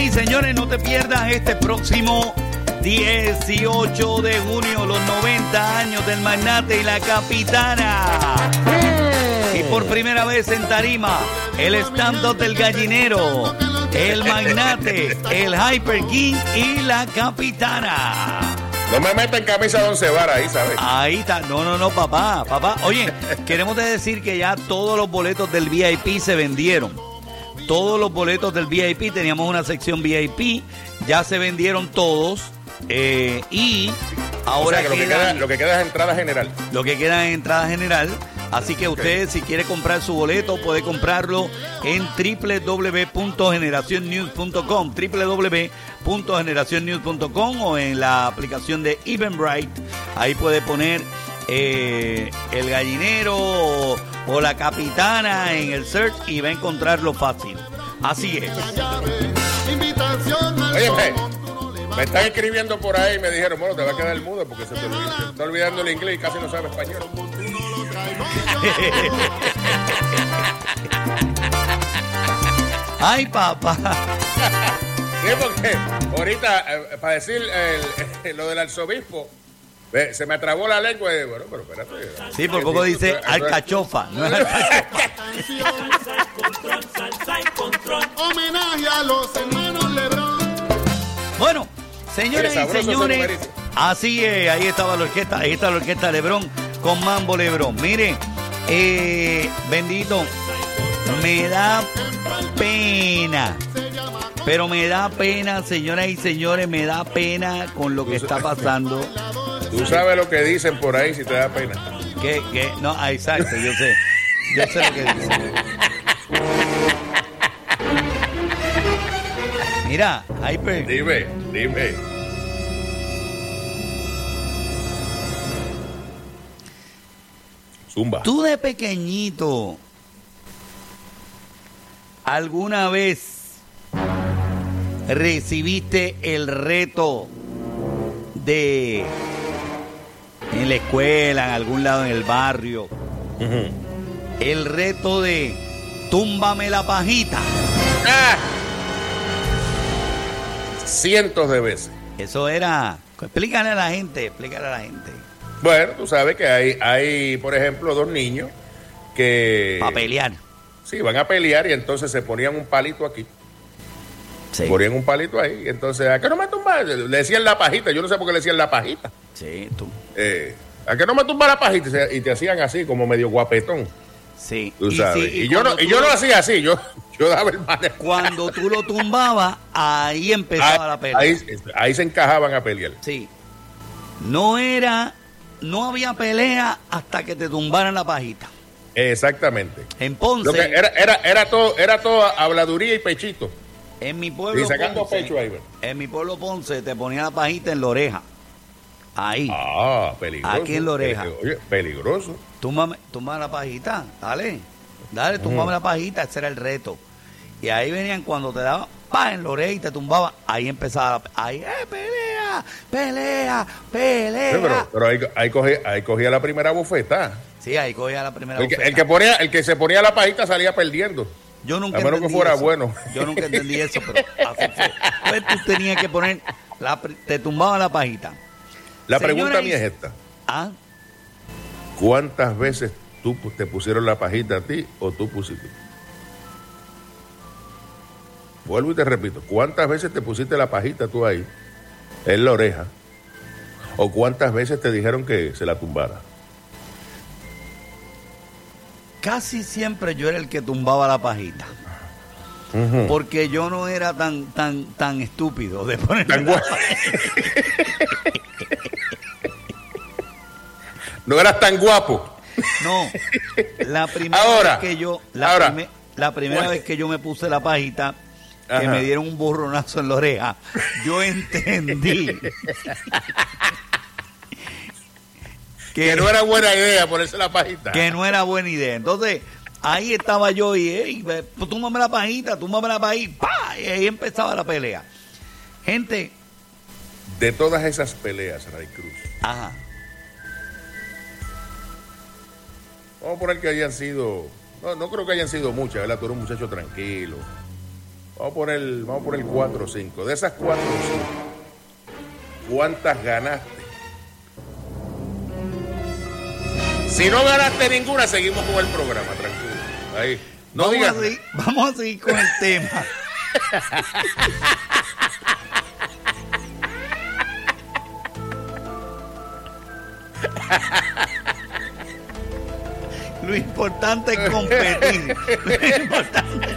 y señores, no te pierdas este próximo 18 de junio, los 90 años del Magnate y la Capitana. Y por primera vez en tarima, el stand-up del Gallinero, el Magnate, el Hyper King y la Capitana. No me metan camisa de 11 varas ahí, ¿sabes? Ahí está. No, papá. Oye, queremos decir que ya todos los boletos del VIP se vendieron. Todos los boletos del VIP, teníamos una sección VIP, ya se vendieron todos. Y ahora, o sea, que lo que queda es entrada general. Lo que queda es entrada general. Así que usted, si quiere comprar su boleto, puede comprarlo en www.generacionnews.com, www.generacionnews.com, o en la aplicación de Eventbrite. Ahí puede poner el Gallinero o la Capitana en el search y va a encontrarlo fácil. Así es. Oye, me están escribiendo por ahí y me dijeron, bueno, te va a quedar mudo porque se te está olvidando el inglés y casi no sabe español. Ay, papá. Sí, porque ahorita, para decir lo del arzobispo, se me trabó la lengua y bueno, pero espérate. Sí, por poco dice alcachofa. No es alcachofa. Homenaje a los hermanos Lebrón. Bueno, señoras y señores, así es, ahí estaba la orquesta, ahí está la orquesta Lebrón con Mambo Lebrón. Miren, bendito, me da pena, pero me da pena, señoras y señores, me da pena con lo que está pasando. Tú sabes lo que dicen por ahí si te da pena. ¿Qué? No, exacto, yo sé lo que dicen. Mira, Hyper. Dime. Zumba. Tú de pequeñito, ¿alguna vez recibiste el reto de en la escuela, en algún lado en el barrio, el reto de túmbame la pajita? Cientos de veces. Eso era, explícale a la gente. Bueno, tú sabes que hay, por ejemplo, dos niños que... Para pelear. Sí, van a pelear y entonces se ponían un palito aquí. Sí. Ponían un palito ahí. Entonces, ¿a qué no me tumbas? Le decían la pajita. Yo no sé por qué le decían la pajita. Sí, tú. ¿A qué no me tumbas la pajita? Y te hacían así, como medio guapetón. Sí. Tú sabes. Sí, y yo no lo hacía así. Yo daba el manejo. Cuando tú lo tumbabas, ahí empezaba la pelea. Ahí se encajaban a pelear. Sí. No había pelea hasta que te tumbaran la pajita. Exactamente. En Ponce. Lo que era todo habladuría y pechito. En mi pueblo. Y sacando Ponce, pecho ahí, ¿verdad? En mi pueblo Ponce te ponía la pajita en la oreja. Ahí. Peligroso. Aquí en la oreja. Oye, peligroso. Túmbame la pajita. Dale, túmbame la pajita. Ese era el reto. Y ahí venían cuando te daban en la oreja y te tumbaba. Ahí empezaba pelea. Sí, pero ahí cogía la primera bufeta. Sí, ahí cogía la primera bufeta. El que se ponía la pajita salía perdiendo. Yo nunca a menos que fuera eso. Bueno. Yo nunca entendí eso, pero así fue. Pues tú tenías que poner, te tumbaba la pajita. La pregunta mía es esta. ¿Cuántas veces tú te pusieron la pajita a ti o tú pusiste? Vuelvo y te repito, ¿cuántas veces te pusiste la pajita tú ahí, en la oreja? ¿O cuántas veces te dijeron que se la tumbara? Casi siempre yo era el que tumbaba la pajita. Porque yo no era tan estúpido de poner tan guapo. No eras tan guapo. No. La primera vez que yo me puse la pajita, que me dieron un burronazo en la oreja, yo entendí que no era buena idea ponerse la pajita. Que no era buena idea. Entonces, ahí estaba yo y túmbame la pajita, ¡pah! Y ahí empezaba la pelea. Gente. De todas esas peleas, Ray Cruz. Vamos a poner que hayan sido... No creo que hayan sido muchas, ¿verdad? Tú eres un muchacho tranquilo. Vamos por el 4 o 5. De esas 4 o 5, ¿cuántas ganaste? Si no ganaste ninguna, seguimos con el programa, tranquilo. Ahí. No digas. Vamos a seguir con el tema. Lo importante es competir. Lo importante.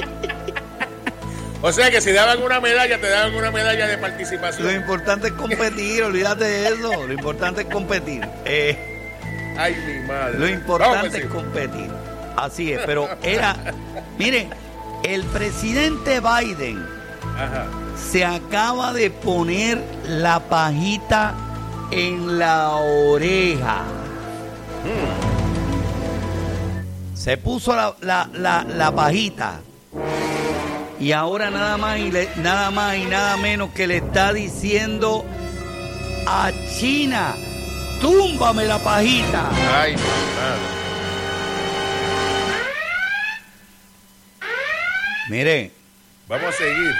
O sea que si daban una medalla, te daban una medalla de participación. Lo importante es competir, olvídate de eso. Lo importante es competir. Ay, mi madre. Lo importante es competir. Así es, pero mire, el presidente Biden se acaba de poner la pajita en la oreja. Se puso la pajita. Y ahora nada más y nada menos que le está diciendo a China: túmbame la pajita. Ay, mi madre. Mire, vamos a seguir.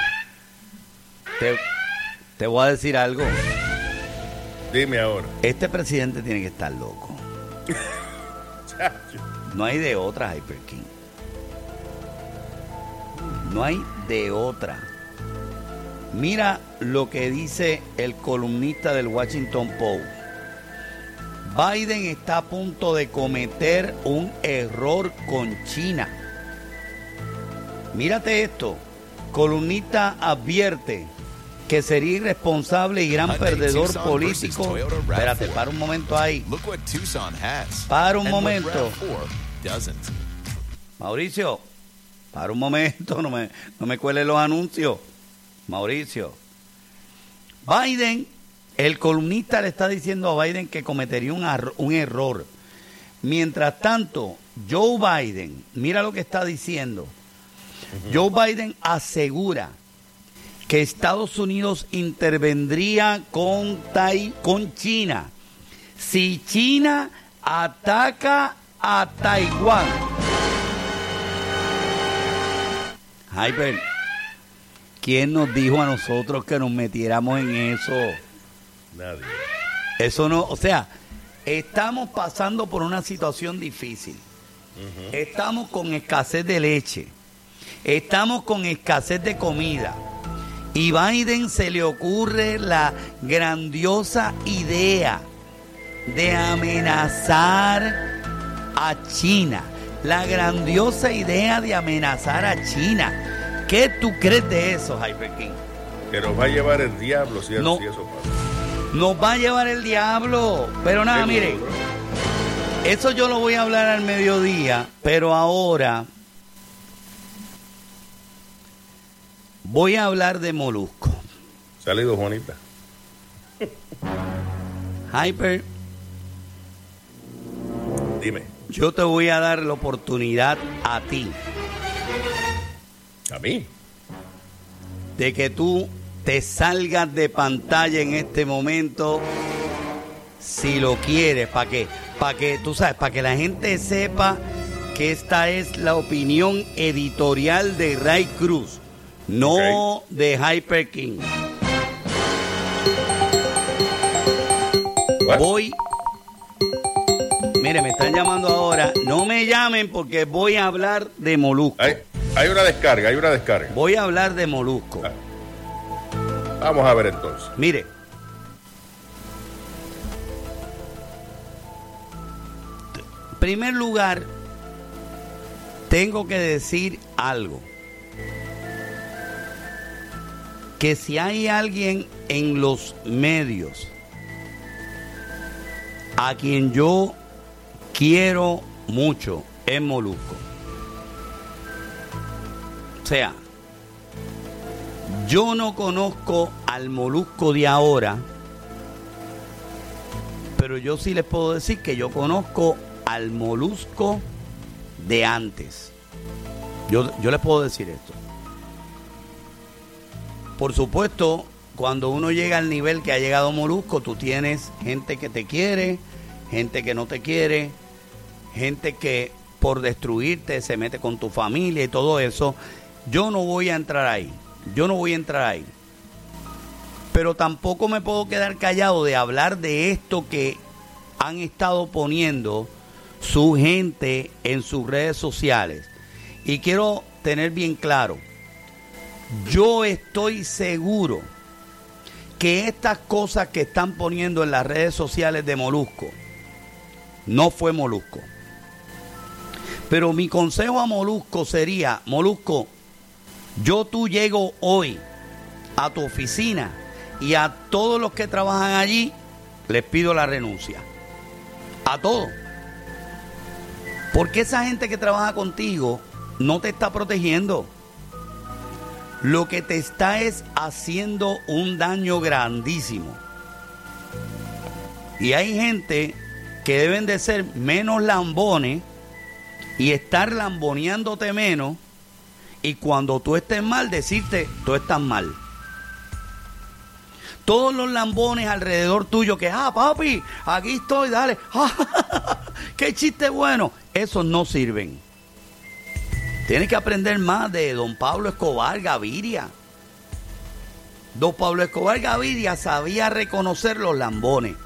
Te voy a decir algo. Dime ahora. Este presidente tiene que estar loco. No hay de otra, Hyper King. No hay de otra. Mira lo que dice el columnista del Washington Post. Biden está a punto de cometer un error con China. Mírate esto. Columnista advierte que sería irresponsable y gran perdedor político. Espérate, para un momento ahí. Para un momento. Mauricio, para un momento, no me cueles los anuncios. Mauricio. Biden, el columnista le está diciendo a Biden que cometería un error. Mientras tanto, Joe Biden, mira lo que está diciendo. Joe Biden asegura que Estados Unidos intervendría con China si China ataca a Taiwán. Hyper, ¿quién nos dijo a nosotros que nos metiéramos en eso? Nadie. Eso no, o sea, estamos pasando por una situación difícil. Estamos con escasez de leche. Estamos con escasez de comida. Y Biden se le ocurre la grandiosa idea de amenazar a China. La grandiosa idea de amenazar a China. ¿Qué tú crees de eso, Hyper King? Que nos va a llevar el diablo si eso pasa. Nos va a llevar el diablo. Pero nada, mire, eso yo lo voy a hablar al mediodía, pero ahora voy a hablar de Molusco. Salido, Juanita. Hyper, Dime. yo te voy a dar la oportunidad a ti. ¿A mí? De que tú te salgas de pantalla en este momento, si lo quieres, ¿para qué? Para que, tú sabes, para que la gente sepa que esta es la opinión editorial de Ray Cruz, no de Hyper King. Mire, me están llamando ahora. No me llamen porque voy a hablar de Molusco. Hay una descarga. Voy a hablar de Molusco. Vamos a ver entonces. Mire. En primer lugar, tengo que decir algo. Que si hay alguien en los medios a quien yo quiero mucho, es Molusco. O sea, yo no conozco al Molusco de ahora, pero yo sí les puedo decir que yo conozco al Molusco de antes. Yo les puedo decir esto. Por supuesto, cuando uno llega al nivel que ha llegado Molusco, tú tienes gente que te quiere, gente que no te quiere, gente que por destruirte se mete con tu familia y todo eso. Yo no voy a entrar ahí. Pero tampoco me puedo quedar callado de hablar de esto que han estado poniendo su gente en sus redes sociales. Y quiero tener bien claro, yo estoy seguro que estas cosas que están poniendo en las redes sociales de Molusco, no fue Molusco. Pero mi consejo a Molusco sería, Molusco, tú llego hoy a tu oficina y a todos los que trabajan allí les pido la renuncia. A todos. Porque esa gente que trabaja contigo no te está protegiendo. Lo que te está es haciendo un daño grandísimo. Y hay gente que deben de ser menos lambones y estar lamboneándote menos, y cuando tú estés mal decirte tú estás mal. Todos los lambones alrededor tuyo que, papi, aquí estoy, dale, qué chiste bueno, esos no sirven. Tienes que aprender más de don Pablo Escobar Gaviria. Don Pablo Escobar Gaviria sabía reconocer los lambones.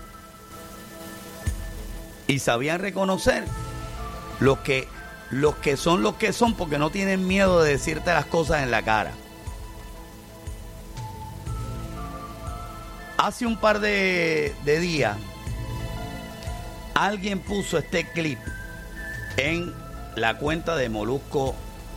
Y sabían reconocer los que son porque no tienen miedo de decirte las cosas en la cara. Hace un par de días alguien puso este clip en la cuenta de Molusco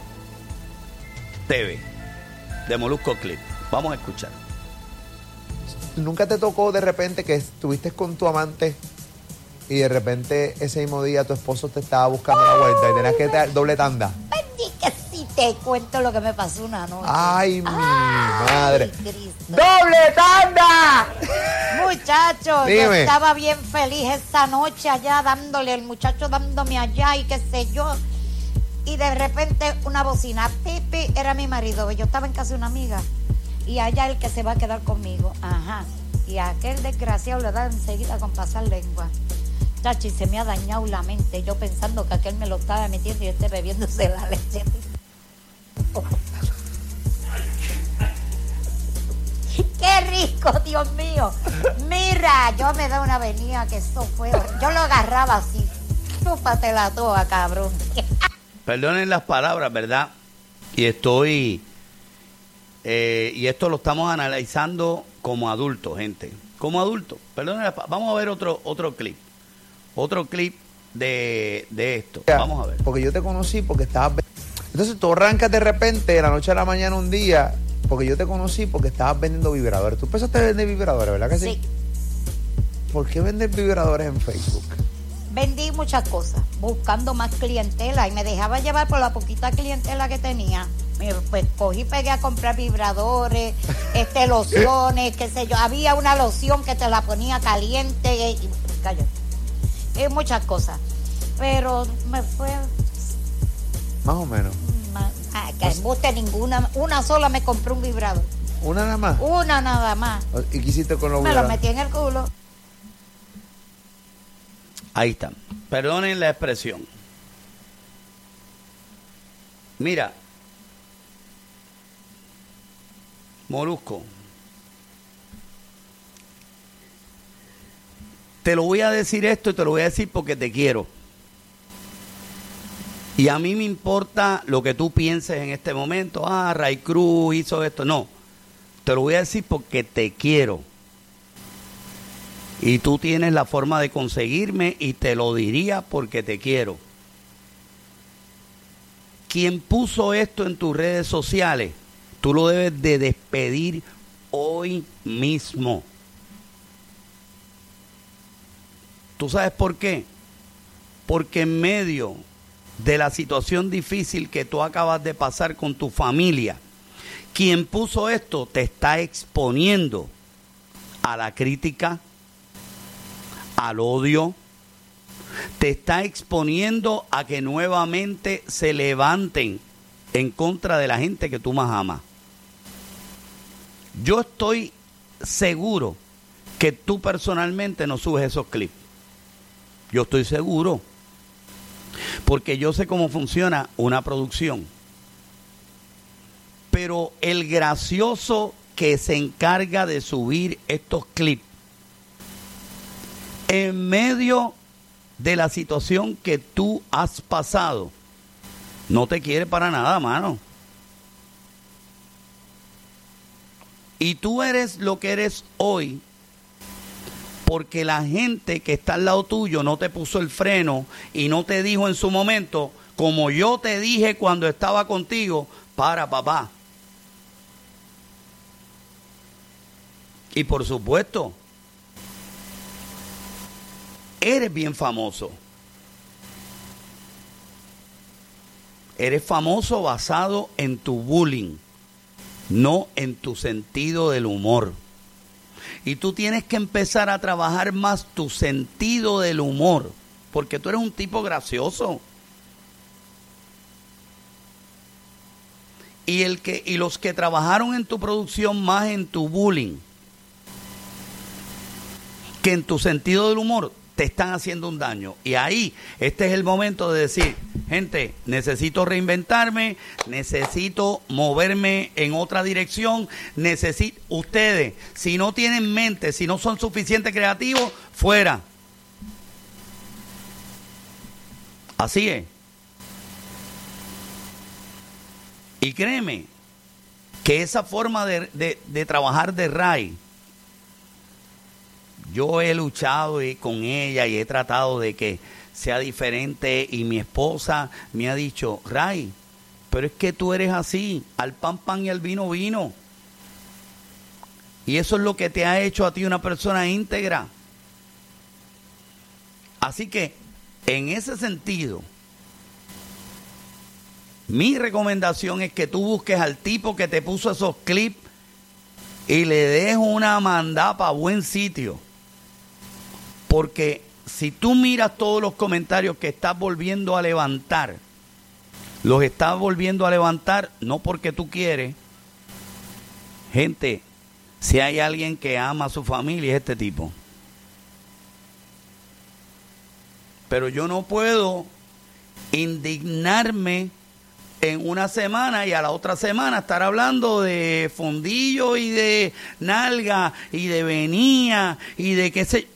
TV, de Molusco Clip. Vamos a escuchar. ¿Nunca te tocó de repente que estuviste con tu amante y de repente ese mismo día tu esposo te estaba buscando la vuelta y tenías que dar doble tanda? Que si te cuento lo que me pasó una noche. ¡Ay, mi madre! Cristo. ¡Doble tanda! Muchacho, Dime. yo estaba bien feliz esa noche allá dándole, el muchacho dándome allá y qué sé yo. Y de repente una bocina, pipi, era mi marido. Yo estaba en casa de una amiga y allá el que se va a quedar conmigo. Ajá. Y a aquel desgraciado le da enseguida con pasar lengua. Chachi, se me ha dañado la mente. Yo pensando que aquel me lo estaba metiendo y yo esté bebiéndose la leche. ¡Qué rico, Dios mío! Mira, yo me da una avenida que eso fue. Yo lo agarraba así. Chúpatela toda, cabrón. Perdonen las palabras, ¿verdad? Y esto lo estamos analizando como adultos, gente. Como adultos. Perdonen las palabras. Vamos a ver otro clip. Otro clip de esto. Vamos a ver. Porque yo te conocí porque estabas... Entonces tú arrancas de repente, de la noche a la mañana un día, porque yo te conocí porque estabas vendiendo vibradores. Tú empezaste a vender vibradores, ¿verdad que sí? Sí. ¿Por qué vender vibradores en Facebook? Vendí muchas cosas, buscando más clientela y me dejaba llevar por la poquita clientela que tenía. Pues cogí y pegué a comprar vibradores, lociones, qué sé yo. Había una loción que te la ponía caliente y muchas cosas. Pero me fue... Más o menos. Que embuste ninguna. Una sola me compré un vibrador. ¿Una nada más? Una nada más. ¿Y qué hiciste con los Me lo vibradores? metí en el culo. Ahí está. Perdonen la expresión. Mira, Molusco, te lo voy a decir esto y te lo voy a decir porque te quiero. Y a mí me importa lo que tú pienses en este momento. Ray Cruz hizo esto. No, te lo voy a decir porque te quiero. Y tú tienes la forma de conseguirme y te lo diría porque te quiero. Quien puso esto en tus redes sociales, tú lo debes de despedir hoy mismo. ¿Tú sabes por qué? Porque en medio de la situación difícil que tú acabas de pasar con tu familia, quien puso esto te está exponiendo a la crítica, al odio, te está exponiendo a que nuevamente se levanten en contra de la gente que tú más amas. Yo estoy seguro que tú personalmente no subes esos clips. Yo estoy seguro. Porque yo sé cómo funciona una producción. Pero el gracioso que se encarga de subir estos clips en medio de la situación que tú has pasado, no te quiere para nada, mano. Y tú eres lo que eres hoy porque la gente que está al lado tuyo no te puso el freno y no te dijo en su momento, como yo te dije cuando estaba contigo, para, papá. Y por supuesto, eres bien famoso. Eres famoso basado en tu bullying, no en tu sentido del humor. Y tú tienes que empezar a trabajar más tu sentido del humor, porque tú eres un tipo gracioso. Y los que trabajaron en tu producción más en tu bullying que en tu sentido del humor, te están haciendo un daño. Y ahí, este es el momento de decir, gente, necesito reinventarme, necesito moverme en otra dirección, ustedes, si no tienen mente, si no son suficientemente creativos, fuera. Así es. Y créeme, que esa forma de trabajar de Ray, yo he luchado con ella y he tratado de que sea diferente, y mi esposa me ha dicho, Ray, pero es que tú eres así, al pan pan y al vino vino. Y eso es lo que te ha hecho a ti una persona íntegra. Así que, en ese sentido, mi recomendación es que tú busques al tipo que te puso esos clips y le des una mandada para buen sitio. Porque si tú miras todos los comentarios que estás volviendo a levantar, los estás volviendo a levantar no porque tú quieres. Gente, si hay alguien que ama a su familia, es este tipo. Pero yo no puedo indignarme en una semana y a la otra semana estar hablando de fondillo y de nalga y de venía y de qué sé.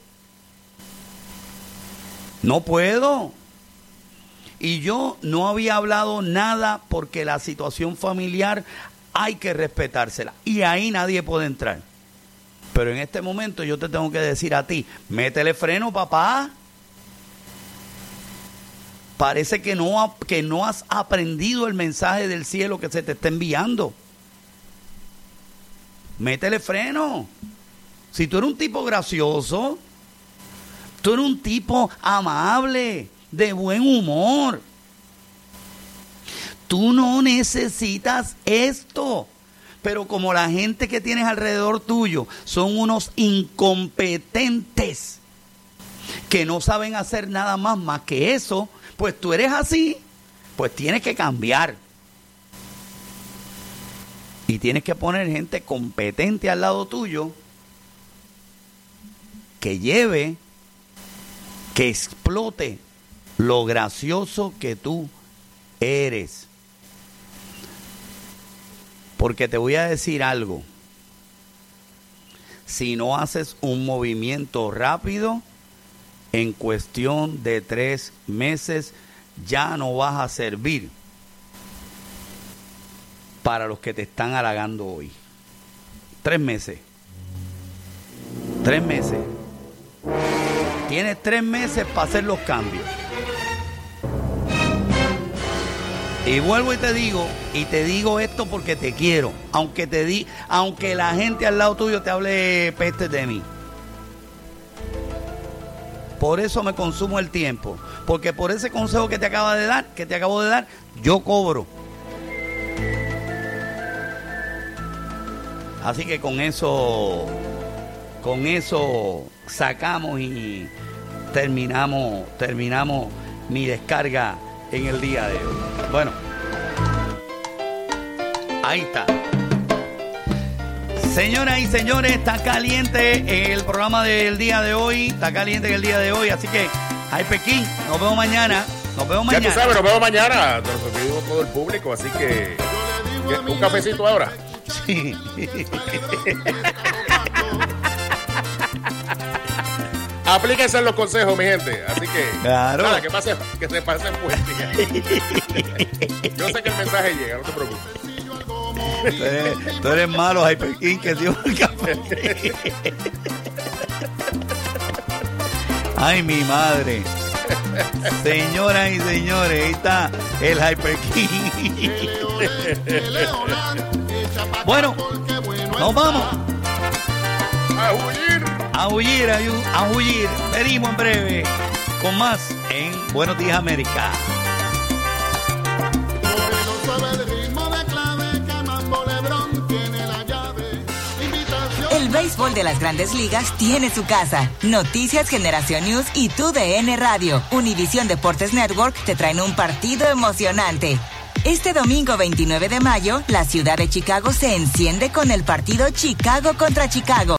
No puedo. Y yo no había hablado nada porque la situación familiar hay que respetársela. Y ahí nadie puede entrar. Pero en este momento yo te tengo que decir a ti, métele freno, papá. Parece que no has aprendido el mensaje del cielo que se te está enviando. Métele freno. Si tú eres un tipo gracioso, tú eres un tipo amable, de buen humor. Tú no necesitas esto. Pero como la gente que tienes alrededor tuyo son unos incompetentes que no saben hacer nada más que eso, pues tú eres así, pues tienes que cambiar. Y tienes que poner gente competente al lado tuyo que lleve, que explote lo gracioso que tú eres. Porque te voy a decir algo. Si no haces un movimiento rápido, en cuestión de 3 meses ya no vas a servir para los que te están halagando hoy. 3 meses. 3 meses. Tienes 3 meses para hacer los cambios. Y vuelvo y te digo esto porque te quiero, aunque la gente al lado tuyo te hable peste de mí. Por eso me consumo el tiempo, porque por ese consejo que te acabo de dar, yo cobro. Así que con eso sacamos y terminamos mi descarga en el día de hoy. Bueno, ahí está. Señoras y señores, está caliente el programa del día de hoy. Está caliente el día de hoy, así que, ay, Pekín, nos vemos mañana. Ya tú sabes, nos vemos mañana. Nos despedimos todo el público, así que ¿Un cafecito ahora? Sí. Aplíquense los consejos, mi gente. Así que, Claro. nada, que se pasen buen día. Yo sé que el mensaje llega, no te preocupes. Tú eres malo, Hyper King, que dio el café. Ay, mi madre. Señoras y señores, ahí está el Hyper King. Bueno, nos vamos. ¡A huir! A huir. Venimos en breve con más en Buenos Días América. El béisbol de las Grandes Ligas tiene su casa. Noticias Generación News y TUDN Radio. Univisión Deportes Network te traen un partido emocionante. Este domingo 29 de mayo, la ciudad de Chicago se enciende con el partido Chicago contra Chicago.